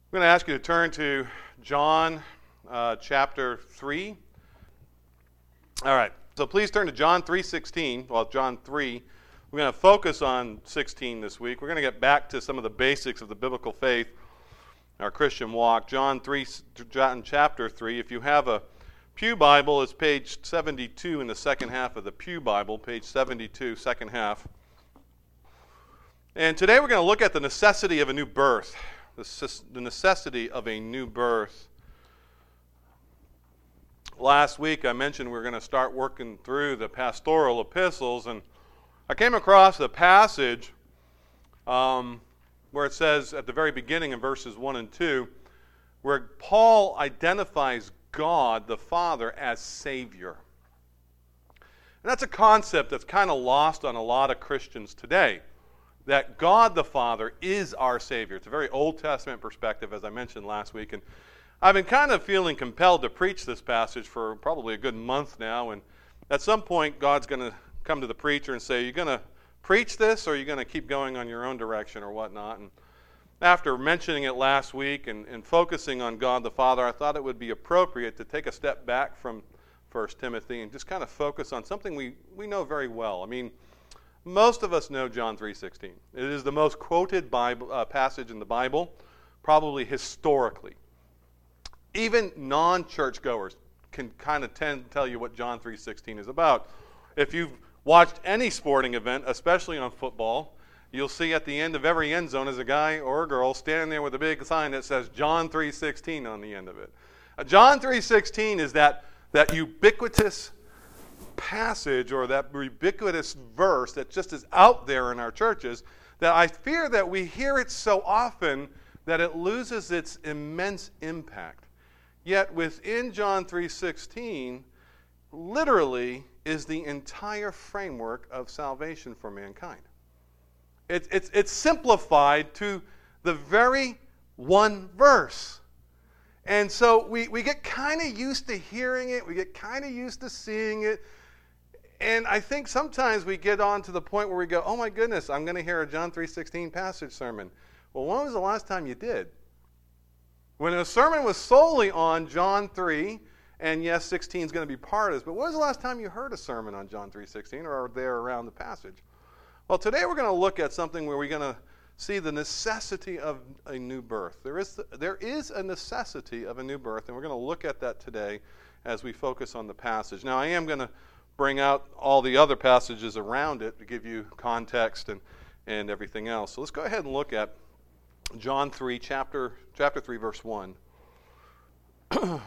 I'm going to ask you to turn to John chapter 3. All right, so please turn to John 3:16. Well, John 3. We're going to focus on 16 this week. We're going to get back to some of the basics of the biblical faith, our Christian walk. John chapter 3. If you have a Pew Bible, it's page 72 in the second half of the Pew Bible, page 72, second half. And today we're going to look at the necessity of a new birth. The necessity of a new birth. Last week I mentioned we're going to start working through the pastoral epistles, and I came across a passage where it says at the very beginning in verses 1 and 2, where Paul identifies God the Father as Savior. And that's a concept that's kind of lost on a lot of Christians today, that God the Father is our Savior. It's a very Old Testament perspective, as I mentioned last week. And I've been kind of feeling compelled to preach this passage for probably a good month now. And at some point, God's going to come to the preacher and say, "Are you going to preach this, or are you going to keep going on your own direction or whatnot?" And after mentioning it last week and focusing on God the Father, I thought it would be appropriate to take a step back from 1 Timothy and just kind of focus on something we know very well. I mean, most of us know John 3:16. It is the most quoted passage in the Bible, probably historically. Even non-churchgoers can kind of tend to tell you what John 3:16 is about. If you've watched any sporting event, especially on football, you'll see at the end of every end zone is a guy or a girl standing there with a big sign that says John 3:16 on the end of it. John 3:16 is that ubiquitous passage, or that ubiquitous verse that just is out there in our churches, that I fear that we hear it so often that it loses its immense impact. Yet within John 3:16, literally is the entire framework of salvation for mankind. It's simplified to the very one verse. And so we get kind of used to hearing it. We get kind of used to seeing it. And I think sometimes we get on to the point where we go, "Oh my goodness, I'm going to hear a John 3:16 passage sermon." Well, when was the last time you did? When a sermon was solely on John 3, and yes, 16 is going to be part of this, but when was the last time you heard a sermon on John 3:16 or are there around the passage? Well, today we're going to look at something where we're going to see the necessity of a new birth. There is a necessity of a new birth, and we're going to look at that today as we focus on the passage. Now, I am going to bring out all the other passages around it to give you context and everything else. So let's go ahead and look at John 3, chapter 3, verse 1. Now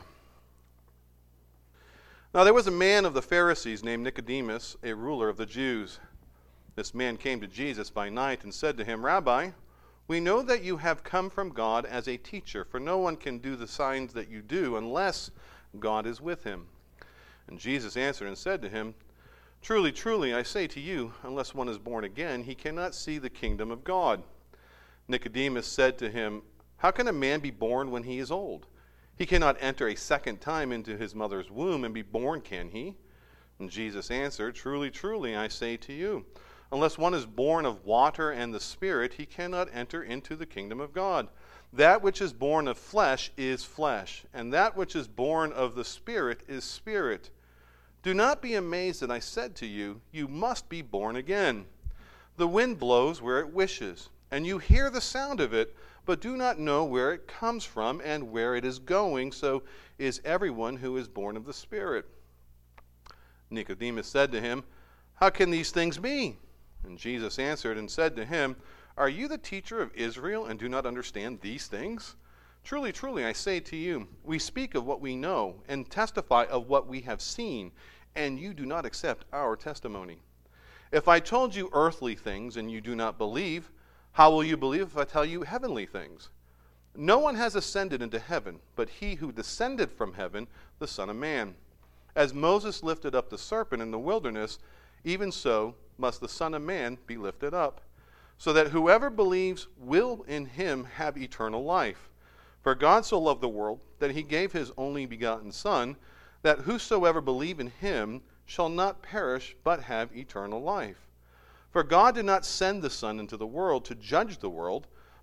there was a man of the Pharisees named Nicodemus, a ruler of the Jews. This man came to Jesus by night and said to him, "Rabbi, we know that you have come from God as a teacher, for no one can do the signs that you do unless God is with him." And Jesus answered and said to him, "Truly, truly, I say to you, unless one is born again, he cannot see the kingdom of God." Nicodemus said to him, "How can a man be born when he is old? He cannot enter a second time into his mother's womb and be born, can he?" And Jesus answered, "Truly, truly, I say to you, unless one is born of water and the Spirit, he cannot enter into the kingdom of God. That which is born of flesh is flesh, and that which is born of the Spirit is spirit. Do not be amazed that I said to you, you must be born again. The wind blows where it wishes, and you hear the sound of it, but do not know where it comes from and where it is going. So is everyone who is born of the Spirit." Nicodemus said to him, "How can these things be?" And Jesus answered and said to him, "Are you the teacher of Israel and do not understand these things? Truly, truly, I say to you, we speak of what we know and testify of what we have seen, and you do not accept our testimony. If I told you earthly things and you do not believe, how will you believe if I tell you heavenly things? No one has ascended into heaven, but he who descended from heaven, the Son of Man. As Moses lifted up the serpent in the wilderness, even so must the Son of Man be lifted up, so that whoever believes will in him have eternal life. For God so loved the world that he gave his only begotten Son, that whosoever believe in him shall not perish but have eternal life. For God did not send the Son into the world to judge the world,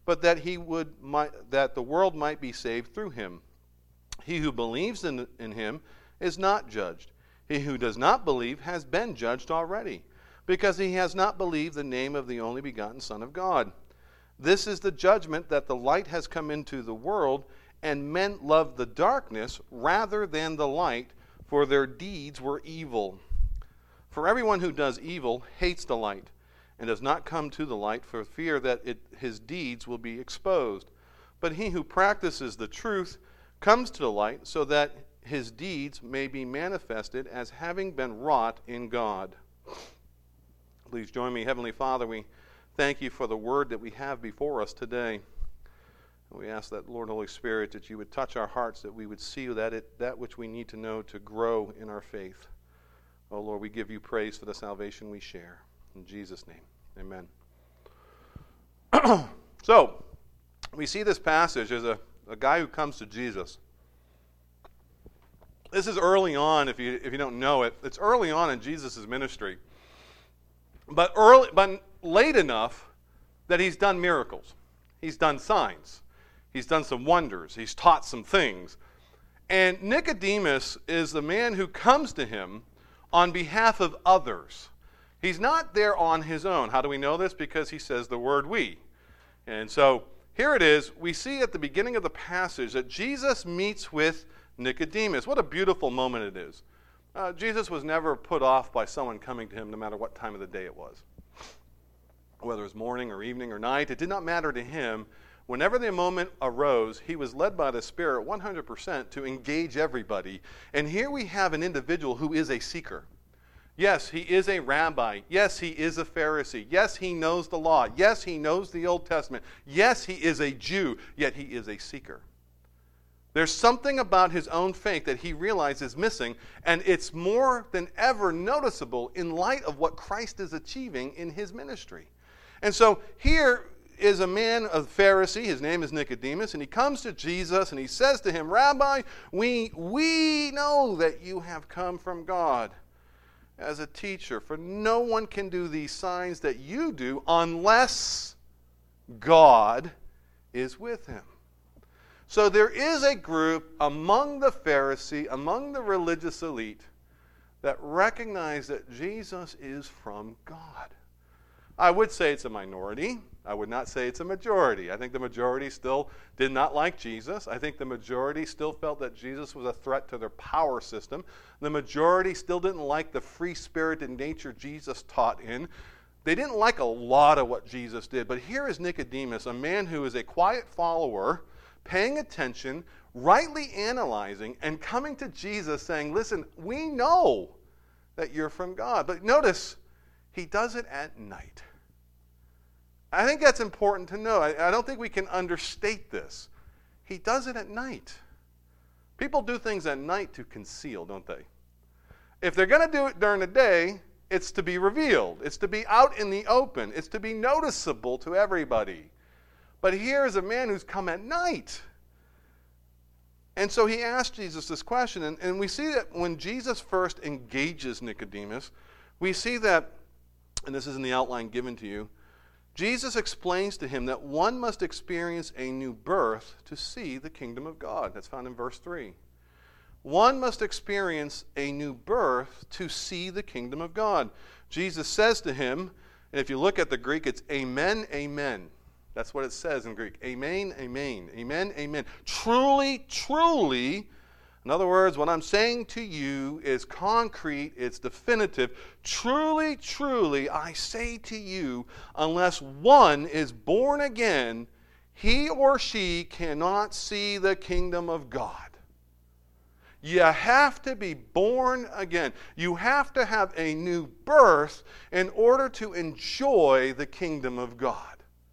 but that that the world might be saved through him. He who believes in him is not judged. He who does not believe has been judged already, because he has not believed the name of the only begotten Son of God. This is the judgment, that the light has come into the world, and men loved the darkness rather than the light, for their deeds were evil. For everyone who does evil hates the light, and does not come to the light for fear that his deeds will be exposed. But he who practices the truth comes to the light, so that his deeds may be manifested as having been wrought in God. Please join me. Heavenly Father, we thank you for the word that we have before us today. We ask that, Lord, Holy Spirit, that you would touch our hearts, that we would see that which we need to know to grow in our faith. Oh, Lord, we give you praise for the salvation we share. In Jesus' name, amen. So, we see this passage as a guy who comes to Jesus. This is early on, if you don't know it. It's early on in Jesus' ministry. But late enough that he's done miracles. He's done signs. He's done some wonders. He's taught some things. And Nicodemus is the man who comes to him on behalf of others. He's not there on his own. How do we know this? Because he says the word we. And so here it is. We see at the beginning of the passage that Jesus meets with Nicodemus. What a beautiful moment it is. Jesus was never put off by someone coming to him, no matter what time of the day it was. Whether it was morning or evening or night, it did not matter to him. Whenever the moment arose, he was led by the Spirit 100% to engage everybody. And here we have an individual who is a seeker. Yes, he is a rabbi. Yes, he is a Pharisee. Yes, he knows the law. Yes, he knows the Old Testament. Yes, he is a Jew, yet he is a seeker. There's something about his own faith that he realizes is missing, and it's more than ever noticeable in light of what Christ is achieving in his ministry. And so here is a man, a Pharisee, his name is Nicodemus, and he comes to Jesus and he says to him, Rabbi, we know that you have come from God as a teacher, for no one can do these signs that you do unless God is with him. So there is a group among the Pharisee, among the religious elite, that recognize that Jesus is from God. I would say it's a minority. I would not say it's a majority. I think the majority still did not like Jesus. I think the majority still felt that Jesus was a threat to their power system. The majority still didn't like the free-spirited nature Jesus taught in. They didn't like a lot of what Jesus did. But here is Nicodemus, a man who is a quiet follower, paying attention, rightly analyzing, and coming to Jesus saying, listen, we know that you're from God. But notice, he does it at night. I think that's important to know. I don't think we can understate this. He does it at night. People do things at night to conceal, don't they? If they're going to do it during the day, it's to be revealed. It's to be out in the open. It's to be noticeable to everybody. But here is a man who's come at night. And so he asked Jesus this question. And we see that when Jesus first engages Nicodemus, we see that, and this is in the outline given to you, Jesus explains to him that one must experience a new birth to see the kingdom of God. That's found in verse 3. One must experience a new birth to see the kingdom of God. Jesus says to him, and if you look at the Greek, it's amen, amen. That's what it says in Greek. Amen, amen, amen, amen. Truly, truly. In other words, what I'm saying to you is concrete, it's definitive. Truly, truly, I say to you, unless one is born again, he or she cannot see the kingdom of God. You have to be born again. You have to have a new birth in order to enjoy the kingdom of God.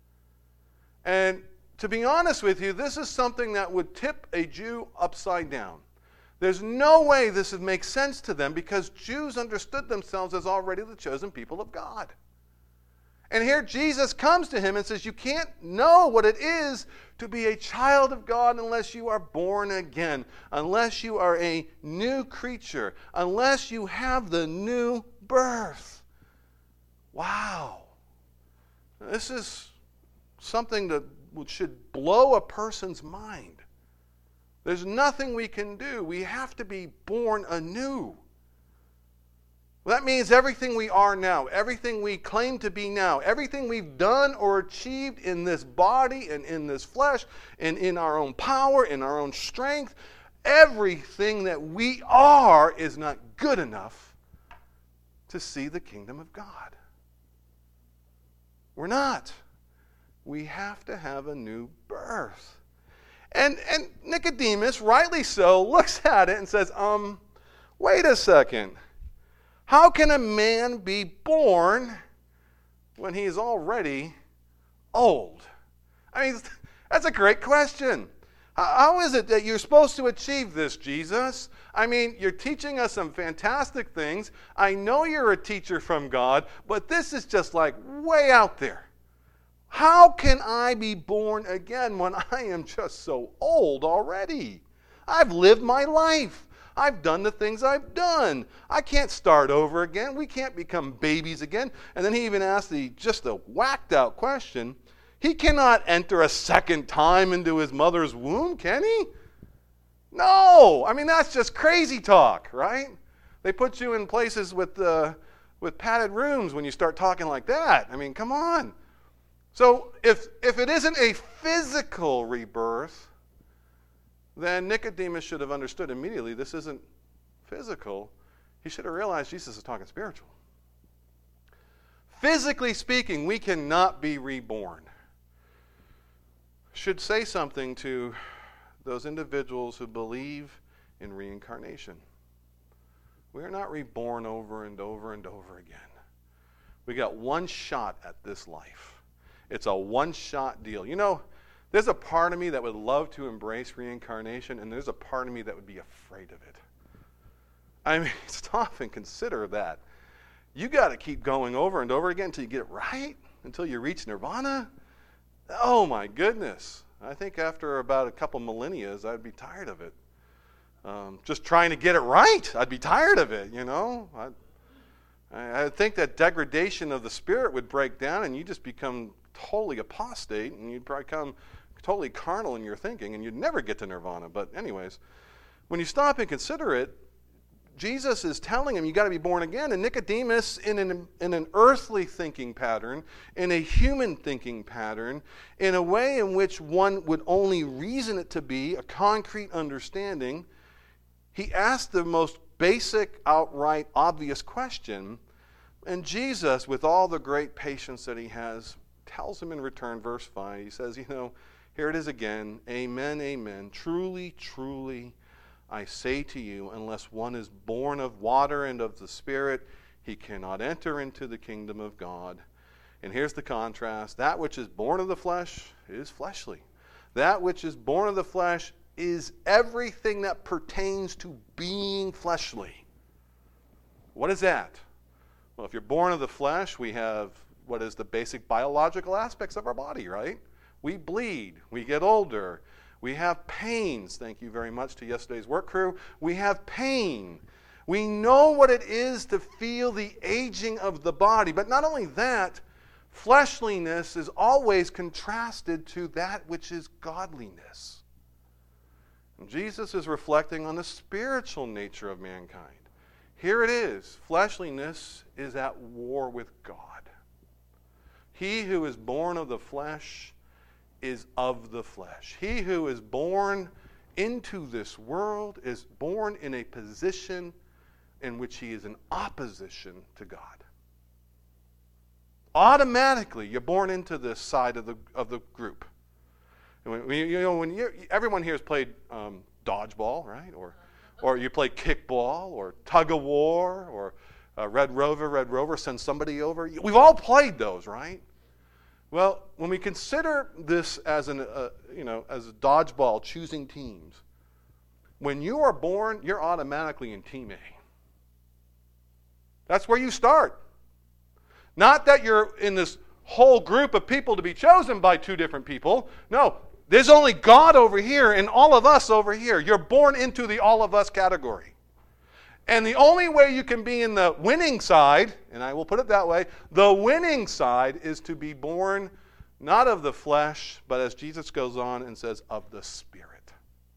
And to be honest with you, this is something that would tip a Jew upside down. There's no way this would make sense to them because Jews understood themselves as already the chosen people of God. And here Jesus comes to him and says, you can't know what it is to be a child of God unless you are born again, unless you are a new creature, unless you have the new birth. Wow. This is something that should blow a person's mind. There's nothing we can do. We have to be born anew. Well, that means everything we are now, everything we claim to be now, everything we've done or achieved in this body and in this flesh and in our own power, in our own strength, everything that we are is not good enough to see the kingdom of God. We're not. We have to have a new birth. And Nicodemus, rightly so, looks at it and says, wait a second. How can a man be born when he is already old? I mean, that's a great question. How is it that you're supposed to achieve this, Jesus? I mean, you're teaching us some fantastic things. I know you're a teacher from God, but this is just like way out there. How can I be born again when I am just so old already? I've lived my life. I've done the things I've done. I can't start over again. We can't become babies again. And then he even asked just a whacked out question. He cannot enter a second time into his mother's womb, can he? No. I mean, that's just crazy talk, right? They put you in places with padded rooms when you start talking like that. I mean, come on. So if it isn't a physical rebirth, then Nicodemus should have understood immediately this isn't physical. He should have realized Jesus is talking spiritual. Physically speaking, we cannot be reborn. Should say something to those individuals who believe in reincarnation. We are not reborn over and over and over again. We got one shot at this life. It's a one-shot deal. You know, there's a part of me that would love to embrace reincarnation, and there's a part of me that would be afraid of it. I mean, stop and consider that. You got to keep going over and over again until you get it right, until you reach nirvana. Oh my goodness. I think after about a couple millennia, I'd be tired of it. Just trying to get it right, I'd be tired of it, you know. I think that degradation of the spirit would break down, and you just become totally apostate, and you'd become totally carnal in your thinking, and you'd never get to nirvana. But anyways, when you stop and consider it, Jesus is telling him you got to be born again, and Nicodemus, in an earthly thinking pattern, in a human thinking pattern, in a way in which one would only reason it to be a concrete understanding, he asked the most basic, outright, obvious question, and Jesus, with all the great patience that he has, tells him in return, verse 5, he says, here it is again, amen, amen, truly, truly, I say to you, unless one is born of water and of the Spirit, he cannot enter into the kingdom of God. And here's the contrast. That which is born of the flesh is fleshly. That which is born of the flesh is everything that pertains to being fleshly. What is that? Well, if you're born of the flesh, we have what is the basic biological aspects of our body, right? We bleed. We get older. We have pains. Thank you very much to yesterday's work crew. We have pain. We know what it is to feel the aging of the body. But not only that, fleshliness is always contrasted to that which is godliness. And Jesus is reflecting on the spiritual nature of mankind. Here it is. Fleshliness is at war with God. He who is born of the flesh is of the flesh. He who is born into this world is born in a position in which he is in opposition to God. Automatically, you're born into this side of the group. And everyone here has played dodgeball, right? Or you play kickball, or tug of war, or Red Rover, send somebody over. We've all played those, right? Well, when we consider this as as a dodgeball, choosing teams, when you are born, you're automatically in Team A. That's where you start. Not that you're in this whole group of people to be chosen by two different people. No, there's only God over here and all of us over here. You're born into the all of us category. And the only way you can be in the winning side, and I will put it that way, the winning side is to be born Not of the flesh, but as Jesus goes on and says, of the Spirit.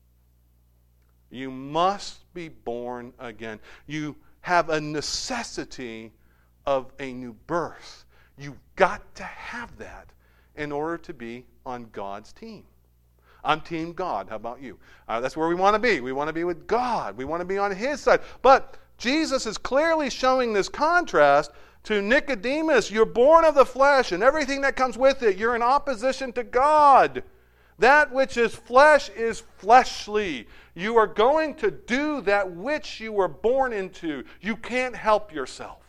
You must be born again. You have a necessity of a new birth. You've got to have that in order to be on God's team. I'm Team God. How about you? That's where we want to be. We want to be with God. We want to be on His side. But Jesus is clearly showing this contrast to Nicodemus. You're born of the flesh and everything that comes with it. You're in opposition to God. That which is flesh is fleshly. You are going to do that which you were born into. You can't help yourself.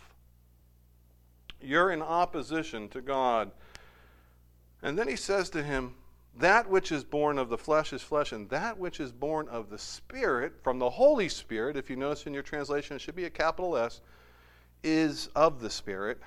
You're in opposition to God. And then he says to him, that which is born of the flesh is flesh, and that which is born of the Spirit, from the Holy Spirit, if you notice in your translation, it should be a capital S, is of the Spirit.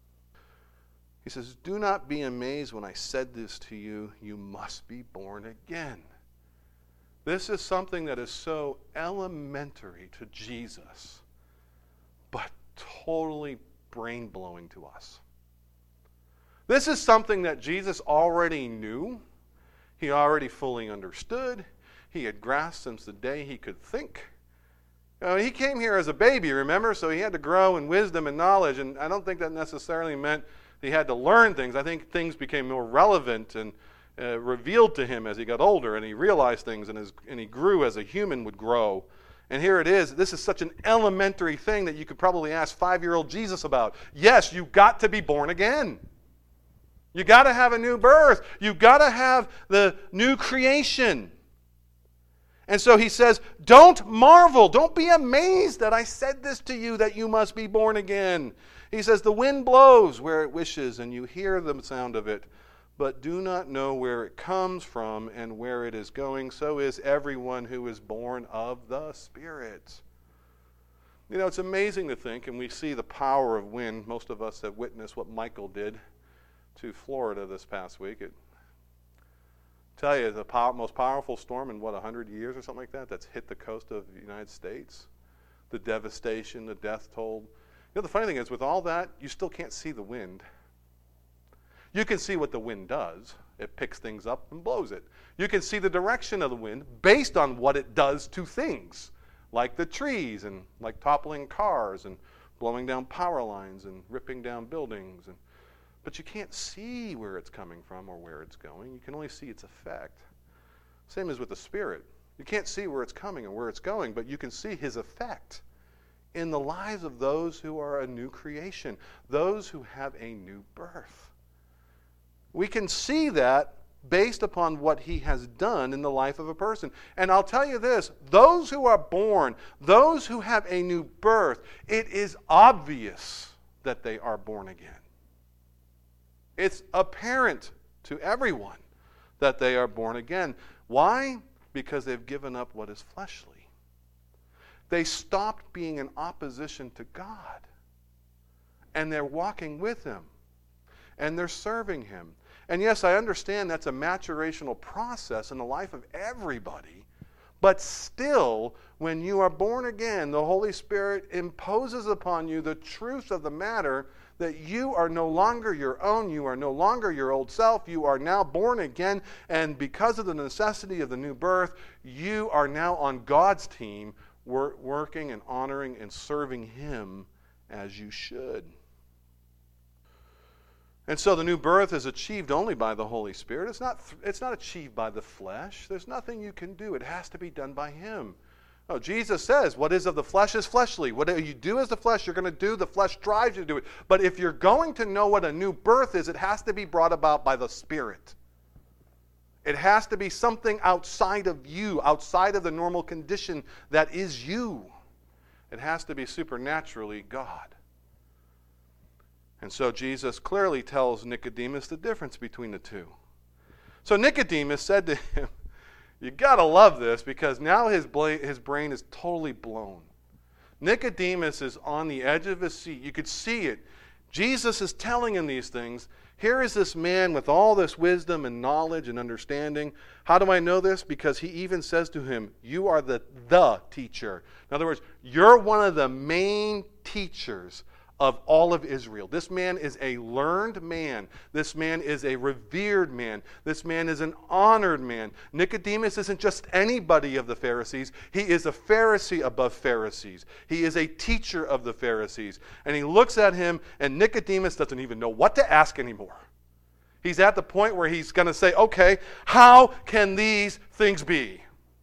He says, do not be amazed when I said this to you. You must be born again. This is something that is so elementary to Jesus, but totally brain-blowing to us. This is something that Jesus already knew. He already fully understood. He had grasped since the day he could think. He came here as a baby, remember? So he had to grow in wisdom and knowledge. And I don't think that necessarily meant he had to learn things. I think things became more relevant and revealed to him as he got older. And he realized things and he grew as a human would grow. And here it is. This is such an elementary thing that you could probably ask 5-year-old Jesus about. Yes, you've got to be born again. You got to have a new birth. You got to have the new creation. And so he says, don't marvel. Don't be amazed that I said this to you, that you must be born again. He says, the wind blows where it wishes, and you hear the sound of it, but do not know where it comes from and where it is going. So is everyone who is born of the Spirit. You know, it's amazing to think, and we see the power of wind. Most of us have witnessed what Michael did to Florida this past week. Tell you, the most powerful storm in, 100 years or something like that, that's hit the coast of the United States. The devastation, the death toll. You know, the funny thing is, with all that, you still can't see the wind. You can see what the wind does. It picks things up and blows it. You can see the direction of the wind based on what it does to things, like the trees and like toppling cars and blowing down power lines and ripping down buildings. But you can't see where it's coming from or where it's going. You can only see its effect. Same as with the Spirit. You can't see where it's coming and where it's going, but you can see His effect in the lives of those who are a new creation, those who have a new birth. We can see that based upon what He has done in the life of a person. And I'll tell you this, those who are born, those who have a new birth, it is obvious that they are born again. It's apparent to everyone that they are born again. Why? Because they've given up what is fleshly. They stopped being in opposition to God. And they're walking with Him. And they're serving Him. And yes, I understand that's a maturational process in the life of everybody. But still, when you are born again, the Holy Spirit imposes upon you the truth of the matter that you are no longer your own, you are no longer your old self, you are now born again, and because of the necessity of the new birth, you are now on God's team, working and honoring and serving Him as you should. And so the new birth is achieved only by the Holy Spirit. It's not achieved by the flesh. There's nothing you can do. It has to be done by Him. Oh, Jesus says, what is of the flesh is fleshly. What you do as the flesh, you're going to do. The flesh drives you to do it. But if you're going to know what a new birth is, it has to be brought about by the Spirit. It has to be something outside of you, outside of the normal condition that is you. It has to be supernaturally God. And so Jesus clearly tells Nicodemus the difference between the two. So Nicodemus said to him, you got to love this because now his brain is totally blown. Nicodemus is on the edge of his seat. You could see it. Jesus is telling him these things. Here is this man with all this wisdom and knowledge and understanding. How do I know this? Because he even says to him, you are the teacher. In other words, you're one of the main teachers of all of Israel. This man is a learned man. This man is a revered man. This man is an honored man. Nicodemus isn't just anybody of the Pharisees. He is a Pharisee above Pharisees. He is a teacher of the Pharisees. And he looks at him, and Nicodemus doesn't even know what to ask anymore. He's at the point where he's going to say, okay, how can these things be?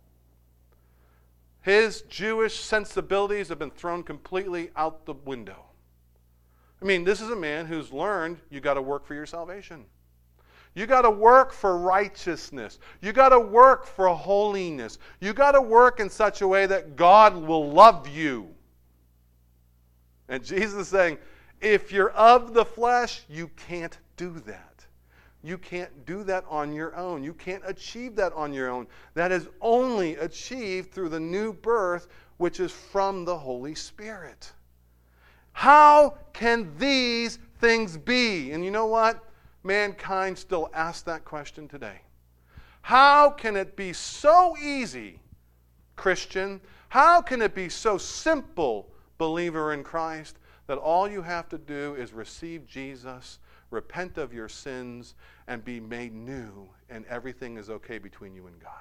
His Jewish sensibilities have been thrown completely out the window. I mean, this is a man who's learned you got to work for your salvation. You got to work for righteousness. You got to work for holiness. You got to work in such a way that God will love you. And Jesus is saying, if you're of the flesh, you can't do that. You can't do that on your own. You can't achieve that on your own. That is only achieved through the new birth, which is from the Holy Spirit. How can these things be? And you know what? Mankind still asks that question today. How can it be so easy, Christian? How can it be so simple, believer in Christ, that all you have to do is receive Jesus, repent of your sins, and be made new, and everything is okay between you and God?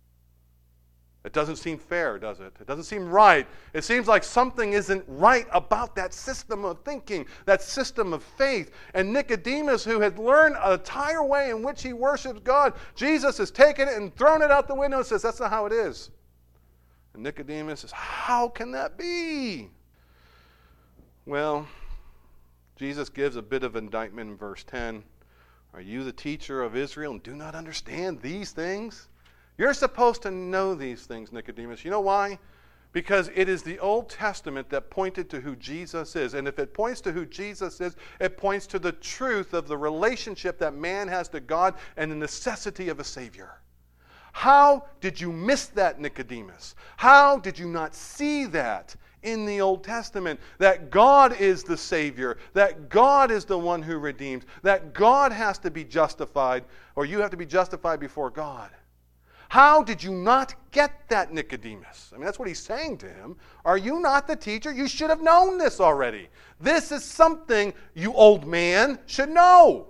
It doesn't seem fair, does it? It doesn't seem right. It seems like something isn't right about that system of thinking, that system of faith. And Nicodemus, who had learned an entire way in which he worships God, Jesus has taken it and thrown it out the window and says, that's not how it is. And Nicodemus says, how can that be? Well, Jesus gives a bit of indictment in verse 10. Are you the teacher of Israel and do not understand these things? You're supposed to know these things, Nicodemus. You know why? Because it is the Old Testament that pointed to who Jesus is. And if it points to who Jesus is, it points to the truth of the relationship that man has to God and the necessity of a Savior. How did you miss that, Nicodemus? How did you not see that in the Old Testament? That God is the Savior, that God is the one who redeems, that God has to be justified, or you have to be justified before God. How did you not get that, Nicodemus? I mean, that's what he's saying to him. Are you not the teacher? You should have known this already. This is something you old man should know.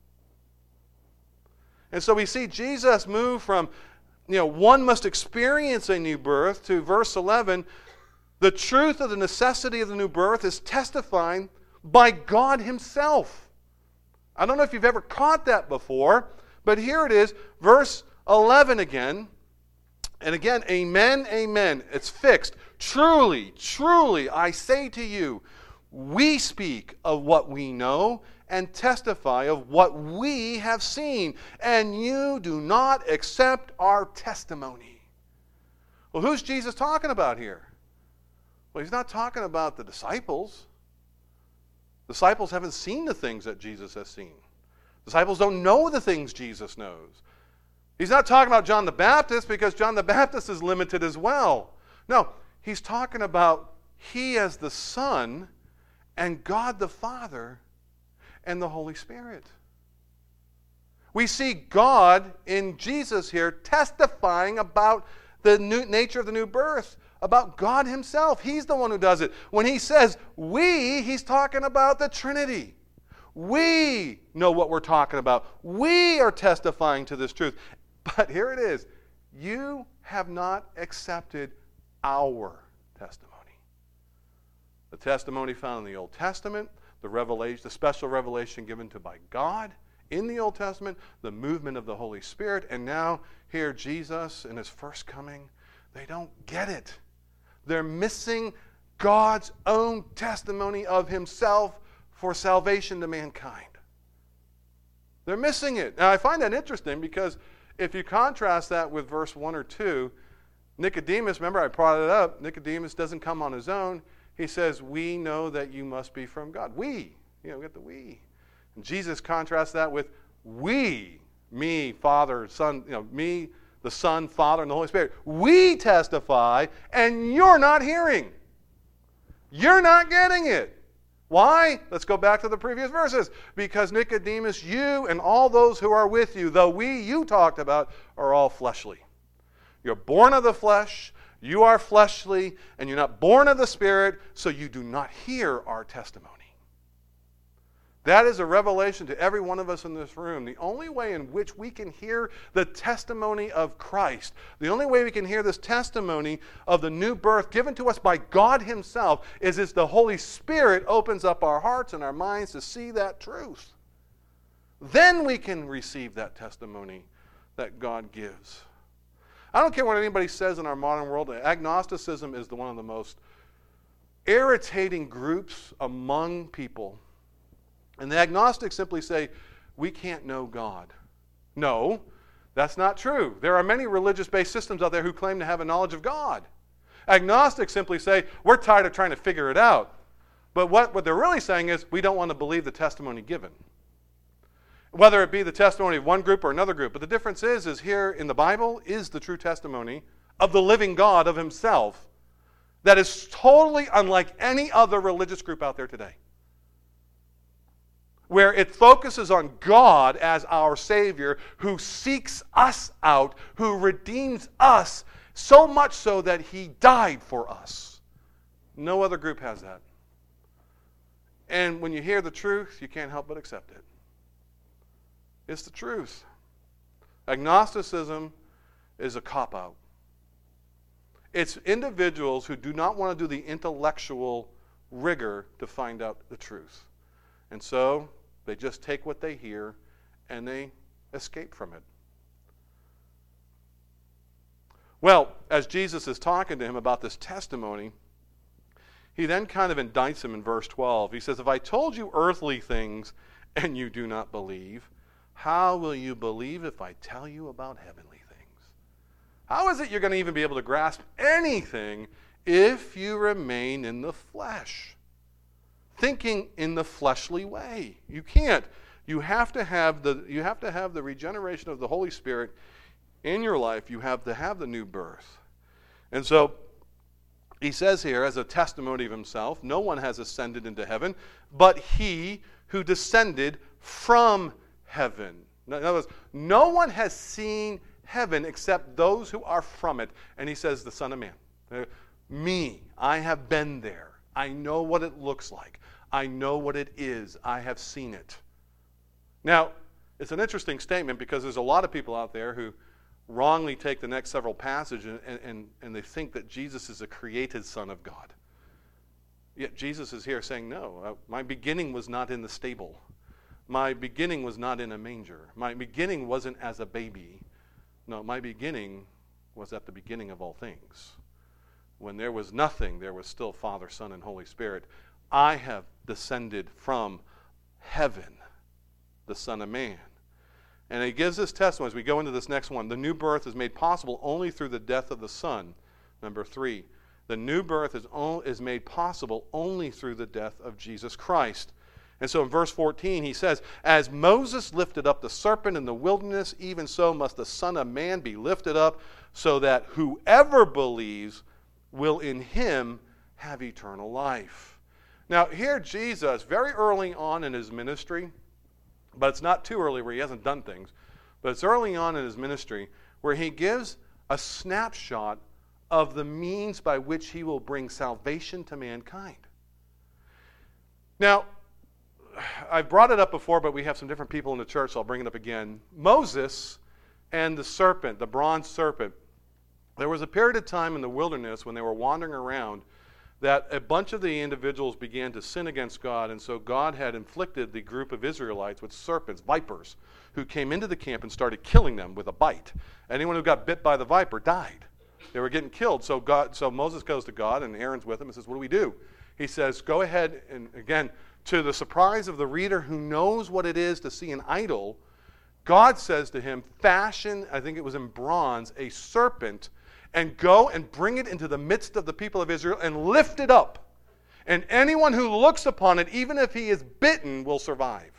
And so we see Jesus move from, one must experience a new birth, to verse 11, the truth of the necessity of the new birth is testifying by God himself. I don't know if you've ever caught that before, but here it is, verse 11 again, and again, amen, amen. It's fixed. Truly, truly, I say to you, we speak of what we know and testify of what we have seen, and you do not accept our testimony. Well, who's Jesus talking about here? Well, he's not talking about the disciples. Disciples haven't seen the things that Jesus has seen. Disciples don't know the things Jesus knows. He's not talking about John the Baptist, because John the Baptist is limited as well. No, he's talking about he as the Son and God the Father and the Holy Spirit. We see God in Jesus here testifying about the new nature of the new birth, about God himself. He's the one who does it. When he says we, he's talking about the Trinity. We know what we're talking about. We are testifying to this truth. But here it is. You have not accepted our testimony. The testimony found in the Old Testament, the revelation, the special revelation given to by God in the Old Testament, the movement of the Holy Spirit, and now here Jesus in his first coming, they don't get it. They're missing God's own testimony of himself for salvation to mankind. They're missing it. Now I find that interesting, because if you contrast that with verse 1 or 2, Nicodemus, remember I brought it up, Nicodemus doesn't come on his own. He says, we know that you must be from God. We get the we. And Jesus contrasts that with we, me, Father, Son, me, the Son, Father, and the Holy Spirit. We testify, and you're not hearing. You're not getting it. Why? Let's go back to the previous verses. Because Nicodemus, you and all those who are with you, the we you talked about, are all fleshly. You're born of the flesh, you are fleshly, and you're not born of the Spirit, so you do not hear our testimony. That is a revelation to every one of us in this room. The only way in which we can hear the testimony of Christ, the only way we can hear this testimony of the new birth given to us by God himself is as the Holy Spirit opens up our hearts and our minds to see that truth. Then we can receive that testimony that God gives. I don't care what anybody says in our modern world. Agnosticism is one of the most irritating groups among people. And the agnostics simply say, we can't know God. No, that's not true. There are many religious-based systems out there who claim to have a knowledge of God. Agnostics simply say, we're tired of trying to figure it out. But what they're really saying is, we don't want to believe the testimony given. Whether it be the testimony of one group or another group. But the difference is here in the Bible is the true testimony of the living God of himself that is totally unlike any other religious group out there today, where it focuses on God as our Savior, who seeks us out, who redeems us, so much so that he died for us. No other group has that. And when you hear the truth, you can't help but accept it. It's the truth. Agnosticism is a cop-out. It's individuals who do not want to do the intellectual rigor to find out the truth. And so they just take what they hear and they escape from it. Well, as Jesus is talking to him about this testimony, he then kind of indicts him in verse 12. He says, if I told you earthly things and you do not believe, how will you believe if I tell you about heavenly things? How is it you're going to even be able to grasp anything if you remain in the flesh? Thinking in the fleshly way. You can't. You have to have the regeneration of the Holy Spirit in your life. You have to have the new birth. And so he says here, as a testimony of himself, no one has ascended into heaven but he who descended from heaven. In other words, no one has seen heaven except those who are from it. And he says, the Son of Man. Me, I have been there. I know what it looks like. I know what it is. I have seen it. Now, it's an interesting statement because there's a lot of people out there who wrongly take the next several passages and they think that Jesus is a created Son of God. Yet Jesus is here saying, no, my beginning was not in the stable. My beginning was not in a manger. My beginning wasn't as a baby. No, my beginning was at the beginning of all things. When there was nothing, there was still Father, Son, and Holy Spirit. I have descended from heaven, the Son of Man. And he gives this testimony as we go into this next one. The new birth is made possible only through the death of the Son. Number 3, the new birth is made possible only through the death of Jesus Christ. And so in verse 14 he says, as Moses lifted up the serpent in the wilderness, even so must the Son of Man be lifted up, so that whoever believes will in him have eternal life. Now here Jesus, very early on in his ministry, but it's not too early where he hasn't done things, but it's early on in his ministry where he gives a snapshot of the means by which he will bring salvation to mankind. Now, I've brought it up before, but we have some different people in the church, so I'll bring it up again. Moses and the serpent, the bronze serpent, there was a period of time in the wilderness when they were wandering around that a bunch of the individuals began to sin against God, and so God had inflicted the group of Israelites with serpents, vipers, who came into the camp and started killing them with a bite. Anyone who got bit by the viper died. They were getting killed. So Moses goes to God, and Aaron's with him and says, what do we do? He says, go ahead, and again, to the surprise of the reader who knows what it is to see an idol, God says to him, fashion, I think it was in bronze, a serpent, and go and bring it into the midst of the people of Israel and lift it up. And anyone who looks upon it, even if he is bitten, will survive.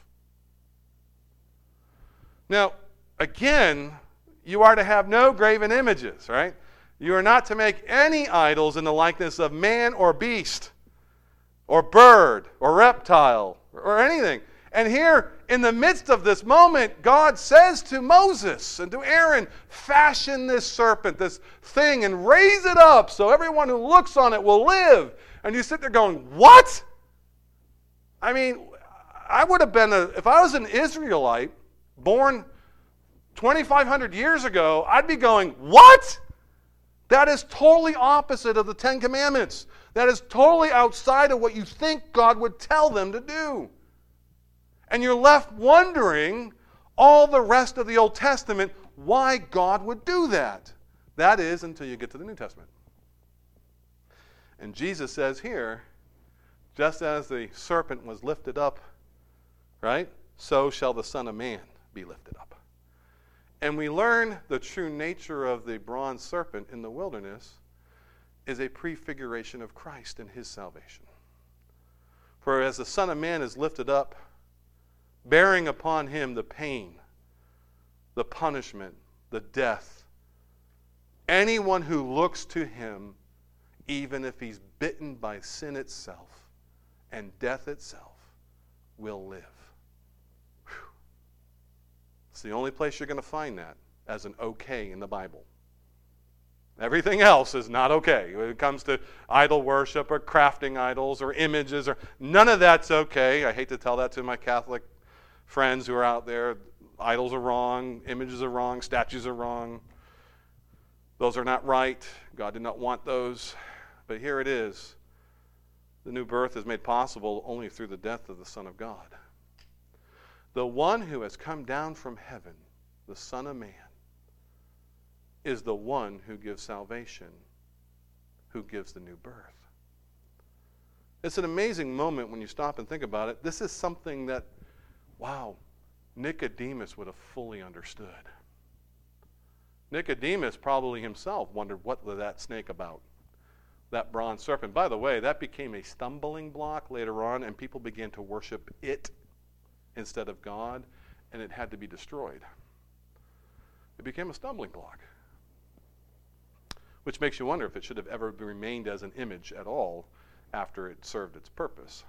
Now, again, you are to have no graven images, right? You are not to make any idols in the likeness of man or beast or bird or reptile or anything. And here, in the midst of this moment, God says to Moses and to Aaron, fashion this serpent, this thing, and raise it up so everyone who looks on it will live. And you sit there going, what? I mean, I would have been, if I was an Israelite born 2,500 years ago, I'd be going, what? That is totally opposite of the Ten Commandments. That is totally outside of what you think God would tell them to do. And you're left wondering all the rest of the Old Testament why God would do that. That is until you get to the New Testament. And Jesus says here, just as the serpent was lifted up, right, so shall the Son of Man be lifted up. And we learn the true nature of the bronze serpent in the wilderness is a prefiguration of Christ and his salvation. For as the Son of Man is lifted up, bearing upon him the pain, the punishment, the death, anyone who looks to him, even if he's bitten by sin itself and death itself, will live. Whew. It's the only place you're going to find that as an okay in the Bible. Everything else is not okay. When it comes to idol worship or crafting idols or images, or none of that's okay. I hate to tell that to my Catholic friends who are out there. Idols are wrong, images are wrong, statues are wrong. Those are not right. God did not want those. But here it is. The new birth is made possible only through the death of the Son of God. The one who has come down from heaven, the Son of Man, is the one who gives salvation, who gives the new birth. It's an amazing moment when you stop and think about it. This is something that, wow, Nicodemus would have fully understood. Nicodemus probably himself wondered, what was that snake about? That bronze serpent. By the way, that became a stumbling block later on, and people began to worship it instead of God, and it had to be destroyed. It became a stumbling block, which makes you wonder if it should have ever remained as an image at all after it served its purpose.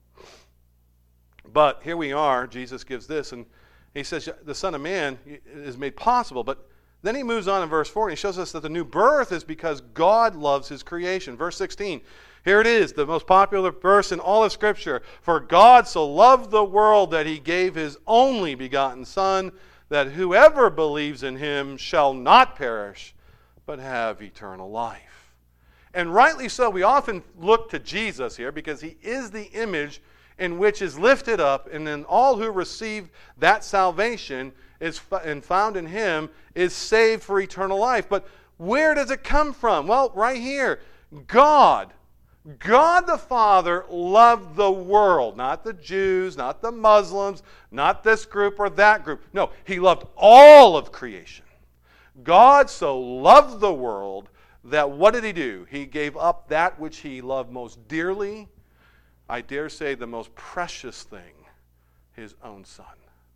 But here we are, Jesus gives this, and he says the Son of Man is made possible, but then he moves on in verse 4, and he shows us that the new birth is because God loves his creation. Verse 16, here it is, the most popular verse in all of Scripture. For God so loved the world that he gave his only begotten Son, that whoever believes in him shall not perish, but have eternal life. And rightly so, we often look to Jesus here because he is the image in which is lifted up, and then all who receive that salvation and found in him is saved for eternal life. But where does it come from? Well, right here. God the Father loved the world, not the Jews, not the Muslims, not this group or that group. No, he loved all of creation. God so loved the world that what did he do? He gave up that which he loved most dearly, I dare say the most precious thing, his own Son.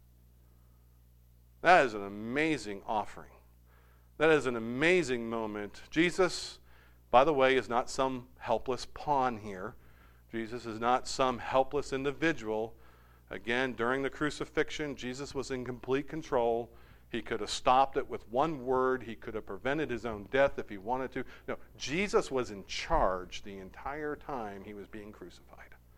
That is an amazing offering. That is an amazing moment. Jesus, by the way, is not some helpless pawn here. Jesus is not some helpless individual. Again, during the crucifixion, Jesus was in complete control. He could have stopped it with one word. He could have prevented his own death if he wanted to. No, Jesus was in charge the entire time he was being crucified.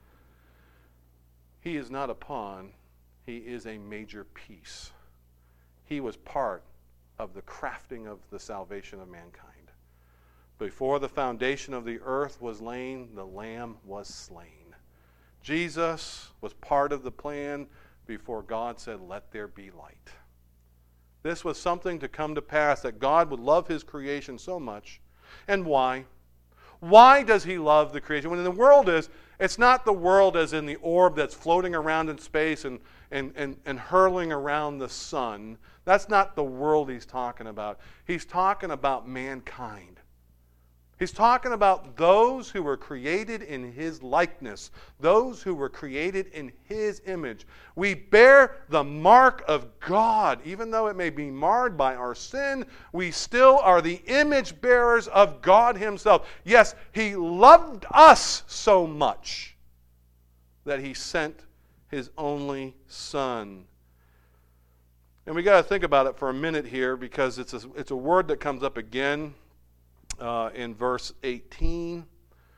He is not a pawn. He is a major piece. He was part of the crafting of the salvation of mankind. Before the foundation of the earth was laid, the Lamb was slain. Jesus was part of the plan before God said, "Let there be light." This was something to come to pass, that God would love his creation so much. And why? Why does he love the creation? When the world is, it's not the world as in the orb that's floating around in space and hurling around the sun. That's not the world he's talking about. He's talking about mankind. He's talking about those who were created in his likeness, those who were created in his image. We bear the mark of God. Even though it may be marred by our sin, we still are the image bearers of God himself. Yes, he loved us so much that he sent his only Son. And we got to think about it for a minute here, because it's a word that comes up again in verse 18.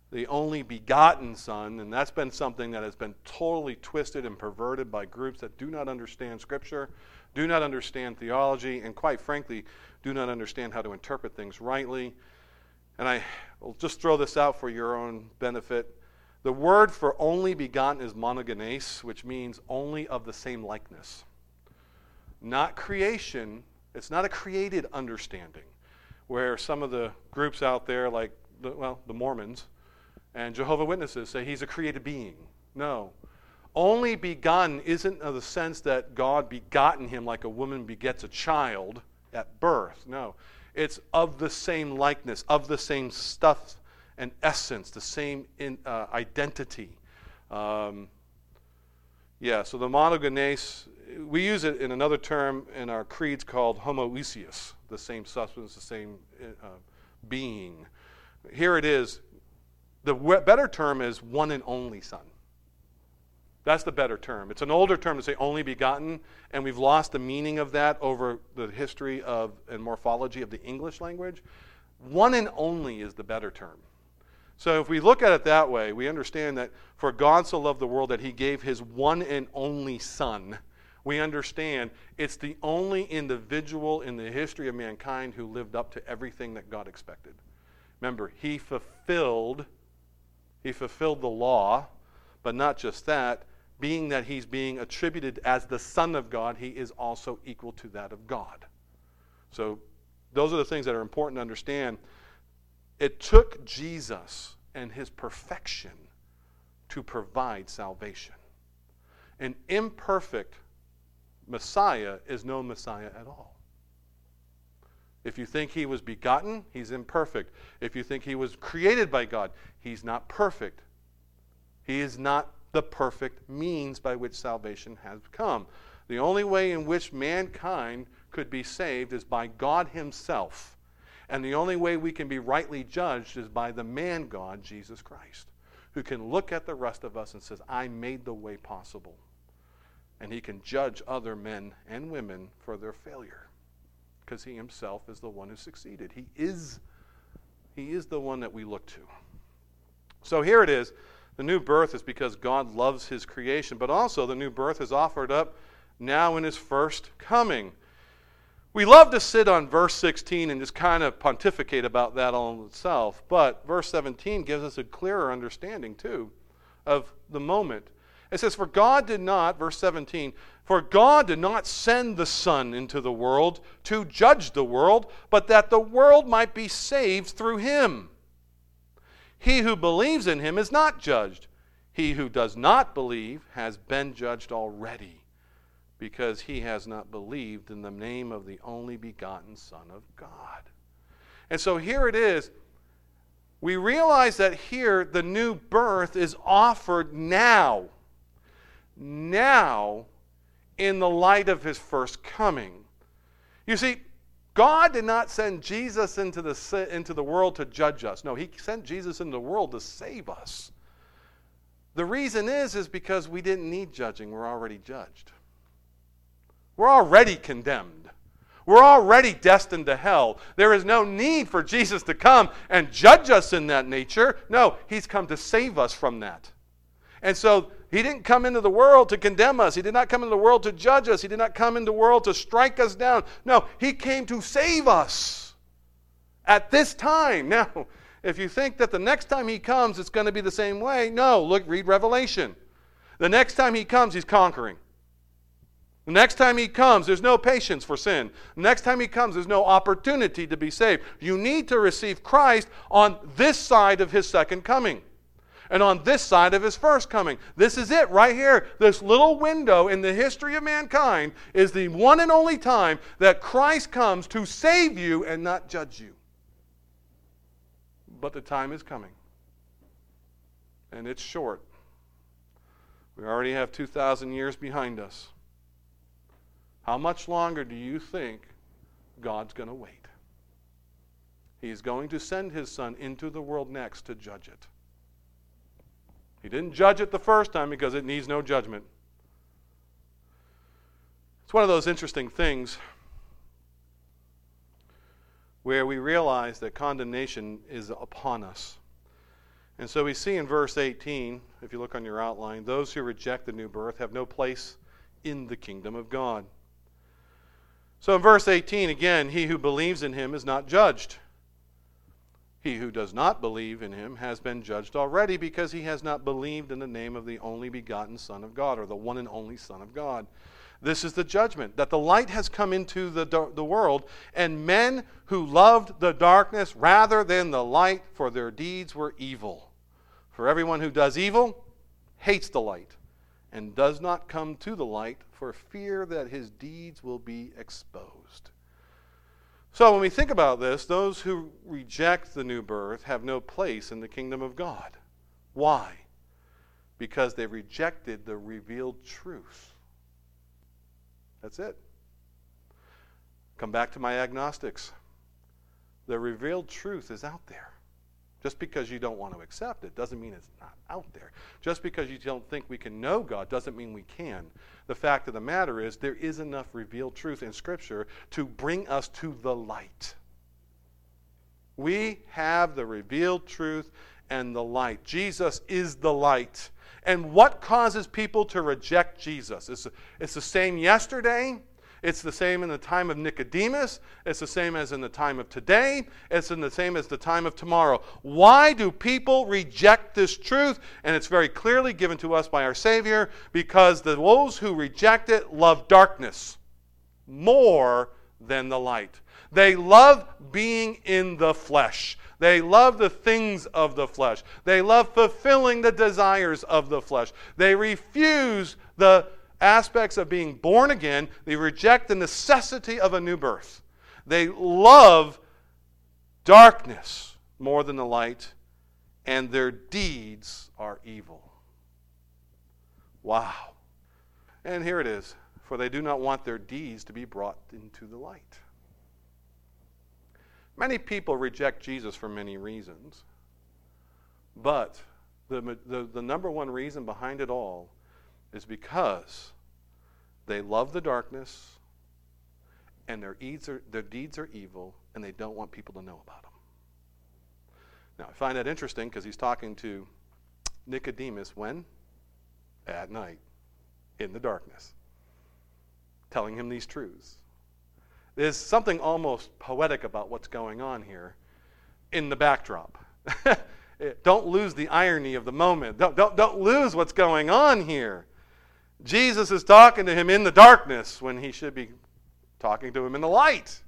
the only begotten Son, and that's been something that has been totally twisted and perverted by groups that do not understand Scripture, do not understand theology, and quite frankly, do not understand how to interpret things rightly. And I will just throw this out for your own benefit. The word for only begotten is monogenes, which means only of the same likeness. Not creation. It's not a created understanding, where some of the groups out there, like the Mormons and Jehovah's Witnesses, say he's a created being. No. Only begotten isn't of the sense that God begotten him like a woman begets a child at birth. No. It's of the same likeness, of the same stuff and essence, the same identity. So the monogenes, we use it in another term in our creeds called homoousios, the same substance, the same being. Here it is. The better term is one and only Son. That's the better term. It's an older term to say only begotten, and we've lost the meaning of that over the history of and morphology of the English language. One and only is the better term. So if we look at it that way, we understand that for God so loved the world that he gave his one and only Son. We understand it's the only individual in the history of mankind who lived up to everything that God expected. Remember, he fulfilled the law, but not just that. Being that he's being attributed as the Son of God, he is also equal to that of God. So those are the things that are important to understand. It took Jesus and his perfection to provide salvation. An imperfect Messiah is no Messiah at all. If you think he was begotten, he's imperfect. If you think he was created by God, he's not perfect. He is not the perfect means by which salvation has come. The only way in which mankind could be saved is by God himself. And the only way we can be rightly judged is by the man God, Jesus Christ, who can look at the rest of us and says, I made the way possible. And he can judge other men and women for their failure, because he himself is the one who succeeded. He is the one that we look to. So here it is. The new birth is because God loves his creation, but also the new birth is offered up now in his first coming. We love to sit on verse 16 and just kind of pontificate about that all in itself, but verse 17 gives us a clearer understanding too of the moment. It says, verse 17, for God did not send the Son into the world to judge the world, but that the world might be saved through him. He who believes in him is not judged. He who does not believe has been judged already, because he has not believed in the name of the only begotten Son of God. And so here it is. We realize that here the new birth is offered now. Now, in the light of his first coming. You see, God did not send Jesus into the world to judge us. No, he sent Jesus into the world to save us. The reason is because we didn't need judging. We're already judged. We're already condemned. We're already destined to hell. There is no need for Jesus to come and judge us in that nature. No, he's come to save us from that. And so he didn't come into the world to condemn us. He did not come into the world to judge us. He did not come into the world to strike us down. No, he came to save us at this time. Now, if you think that the next time he comes it's going to be the same way, no, read Revelation. The next time he comes, he's conquering. The next time he comes, there's no patience for sin. The next time he comes, there's no opportunity to be saved. You need to receive Christ on this side of his second coming. And on this side of his first coming. This is it right here. This little window in the history of mankind is the one and only time that Christ comes to save you and not judge you. But the time is coming. And it's short. We already have 2,000 years behind us. How much longer do you think God's going to wait? He's going to send his Son into the world next to judge it. He didn't judge it the first time because it needs no judgment. It's one of those interesting things where we realize that condemnation is upon us. And so we see in verse 18, if you look on your outline, those who reject the new birth have no place in the kingdom of God. So in verse 18, again, he who believes in him is not judged. He who does not believe in him has been judged already, because he has not believed in the name of the only begotten Son of God, or the one and only Son of God. This is the judgment, that the light has come into the world, and men who loved the darkness rather than the light, for their deeds were evil. For everyone who does evil hates the light, and does not come to the light for fear that his deeds will be exposed. So when we think about this, those who reject the new birth have no place in the kingdom of God. Why? Because they rejected the revealed truth. That's it. Come back to my agnostics. The revealed truth is out there. Just because you don't want to accept it doesn't mean it's not out there. Just because you don't think we can know God doesn't mean we can. The fact of the matter is there is enough revealed truth in Scripture to bring us to the light. We have the revealed truth and the light. Jesus is the light. And what causes people to reject Jesus? It's the same yesterday. It's the same in the time of Nicodemus. It's the same as in the time of today. It's the same as the time of tomorrow. Why do people reject this truth? And it's very clearly given to us by our Savior, because those who reject it love darkness more than the light. They love being in the flesh. They love the things of the flesh. They love fulfilling the desires of the flesh. They refuse the aspects of being born again. They reject the necessity of a new birth. They love darkness more than the light, and their deeds are evil. Wow. And here it is. For they do not want their deeds to be brought into the light. Many people reject Jesus for many reasons. But the number one reason behind it all is because they love the darkness, and their deeds are evil, and they don't want people to know about them. Now, I find that interesting because he's talking to Nicodemus when? At night, in the darkness, telling him these truths. There's something almost poetic about what's going on here in the backdrop. Don't lose the irony of the moment. Don't lose what's going on here. Jesus is talking to him in the darkness when he should be talking to him in the light.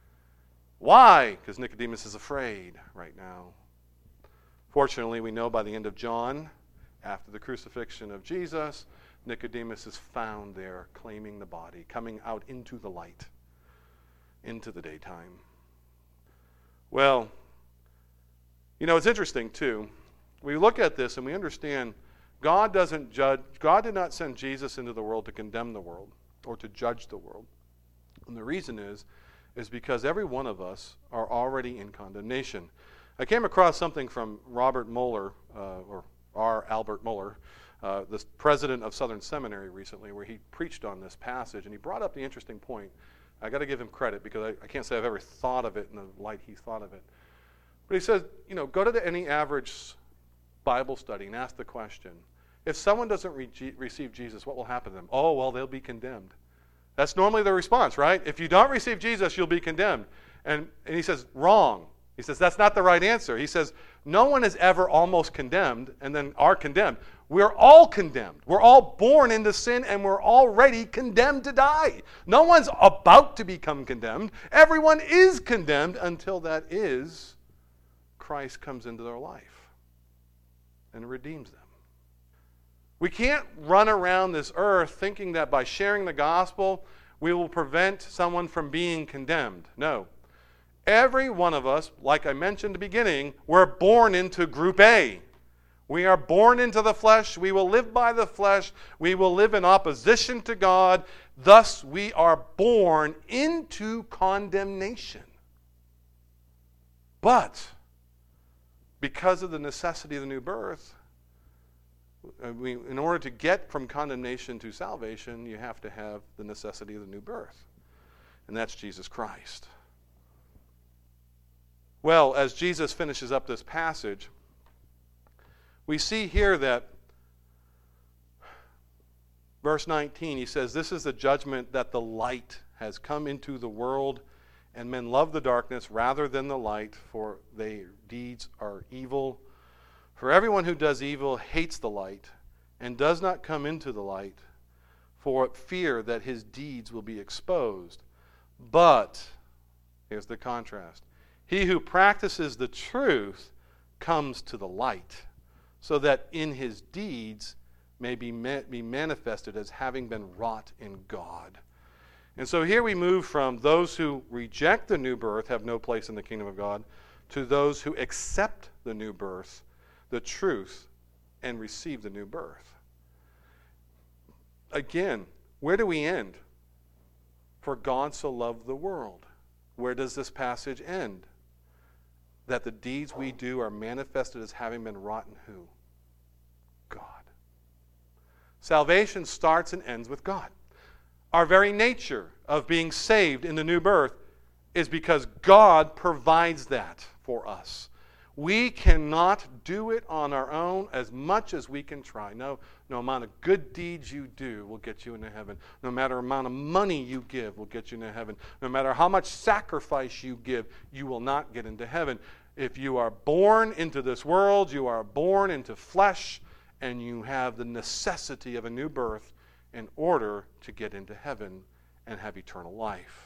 Why? Because Nicodemus is afraid right now. Fortunately, we know by the end of John, after the crucifixion of Jesus, Nicodemus is found there claiming the body, coming out into the light, into the daytime. Well, it's interesting too. We look at this and we understand God doesn't judge. God did not send Jesus into the world to condemn the world or to judge the world. And the reason is because every one of us are already in condemnation. I came across something from Robert Mueller, or R. Albert Mueller, the president of Southern Seminary recently, where he preached on this passage, and he brought up the interesting point. I got to give him credit because I can't say I've ever thought of it in the light he thought of it. But he says, go to any average Bible study and ask the question, if someone doesn't receive Jesus, what will happen to them? Oh, well, they'll be condemned. That's normally the response, right? If you don't receive Jesus, you'll be condemned. And he says, wrong. He says, that's not the right answer. He says, no one is ever almost condemned and then are condemned. We're all condemned. We're all born into sin, and we're already condemned to die. No one's about to become condemned. Everyone is condemned until that is Christ comes into their life and redeems them. We can't run around this earth thinking that by sharing the gospel, we will prevent someone from being condemned. No. Every one of us, like I mentioned at the beginning, we're born into Group A. We are born into the flesh. We will live by the flesh. We will live in opposition to God. Thus, we are born into condemnation. But because of the necessity of the new birth, in order to get from condemnation to salvation, you have to have the necessity of the new birth. And that's Jesus Christ. Well, as Jesus finishes up this passage, We see here that verse 19, he says, "This is the judgment that the light has come into the world, and men love the darkness rather than the light, for their deeds are evil. For everyone who does evil hates the light and does not come into the light, for fear that his deeds will be exposed. But," here's the contrast, "he who practices the truth comes to the light, so that in his deeds may be manifested as having been wrought in God." And so here we move from those who reject the new birth, have no place in the kingdom of God, to those who accept the new birth, the truth, and receive the new birth. Again, where do we end? For God so loved the world. Where does this passage end? That the deeds we do are manifested as having been wrought in who? God. Salvation starts and ends with God. Our very nature of being saved in the new birth is because God provides that for us. We cannot do it on our own as much as we can try. No amount of good deeds you do will get you into heaven. No matter amount of money you give will get you into heaven. No matter how much sacrifice you give, you will not get into heaven. If you are born into this world, you are born into flesh, and you have the necessity of a new birth in order to get into heaven and have eternal life.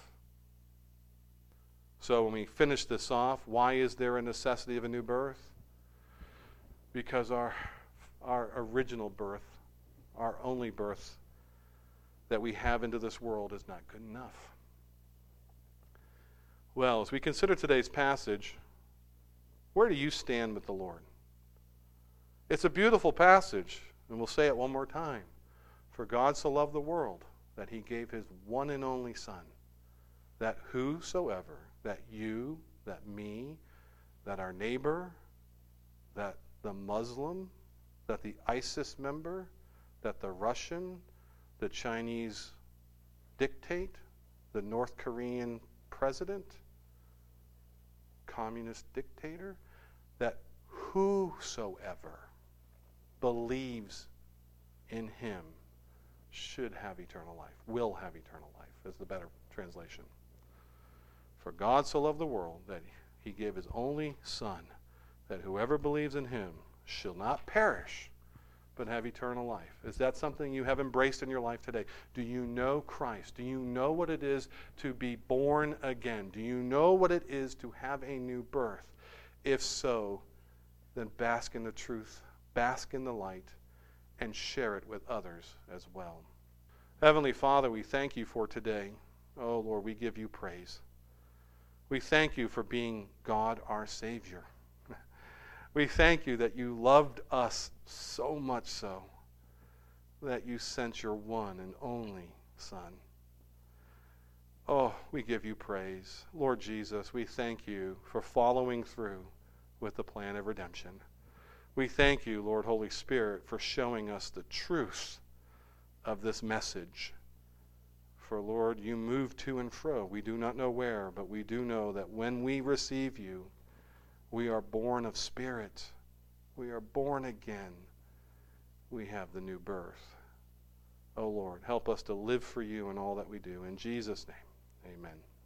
So when we finish this off, why is there a necessity of a new birth? Because our original birth, our only birth that we have into this world is not good enough. Well, as we consider today's passage, where do you stand with the Lord? It's a beautiful passage, and we'll say it one more time. For God so loved the world that he gave his one and only Son, that whosoever, that you, that me, that our neighbor, that the Muslim, that the ISIS member, that the Russian, the Chinese dictate, the North Korean president, communist dictator, that whosoever believes in him should have eternal life, will have eternal life, is the better translation. For God so loved the world that he gave his only Son, that whoever believes in him shall not perish, but have eternal life. Is that something you have embraced in your life today? Do you know Christ? Do you know what it is to be born again? Do you know what it is to have a new birth? If so, then bask in the truth, bask in the light, and share it with others as well. Heavenly Father, we thank you for today. Oh Lord, we give you praise. We thank you for being God, our Savior. We thank you that you loved us so much so that you sent your one and only Son. Oh, we give you praise. Lord Jesus, we thank you for following through with the plan of redemption. We thank you, Lord Holy Spirit, for showing us the truth of this message. For, Lord, you move to and fro. We do not know where, but we do know that when we receive you, we are born of spirit. We are born again. We have the new birth. Oh, Lord, help us to live for you in all that we do. In Jesus' name, amen.